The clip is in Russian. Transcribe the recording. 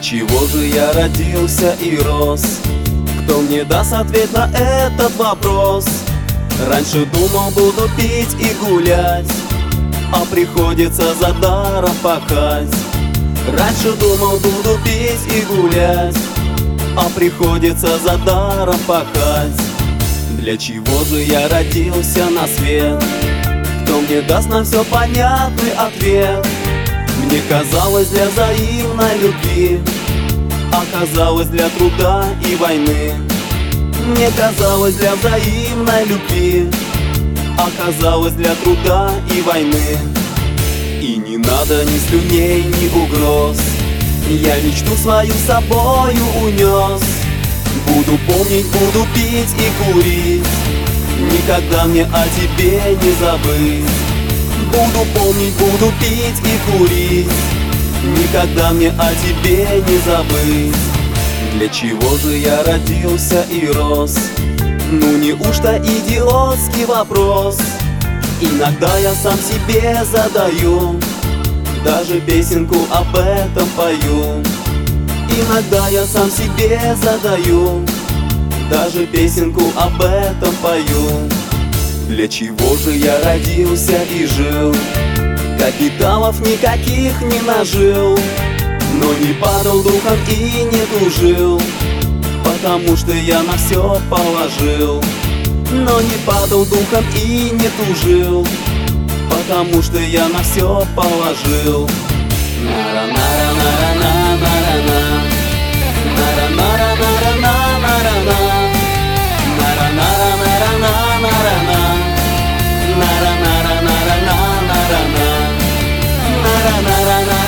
чего же я родился и рос? Кто мне даст ответ на этот вопрос? Раньше думал, буду пить и гулять, а приходится за даром пахать. Раньше думал, буду пить и гулять, а приходится за даром пахать. Для чего же я родился на свет? Кто мне даст на все понятный ответ? Мне казалось, для взаимной любви, оказалось для труда и войны. Мне казалось, для взаимной любви, оказалось для труда и войны. И не надо ни слюней, ни угроз, я мечту свою с собою унес. Буду помнить, буду пить и курить, никогда мне о тебе не забыть. Буду помнить, буду пить и курить, никогда мне о тебе не забыть. Для чего же я родился и рос? Ну неужто идиотский вопрос? Иногда я сам себе задаю, даже песенку об этом пою. Иногда я сам себе задаю, даже песенку об этом пою. Для чего же я родился и жил? Капиталов никаких не нажил, но не падал духом и не тужил, потому что я на все положил. Но не падал духом и не тужил, потому что я на все положил. На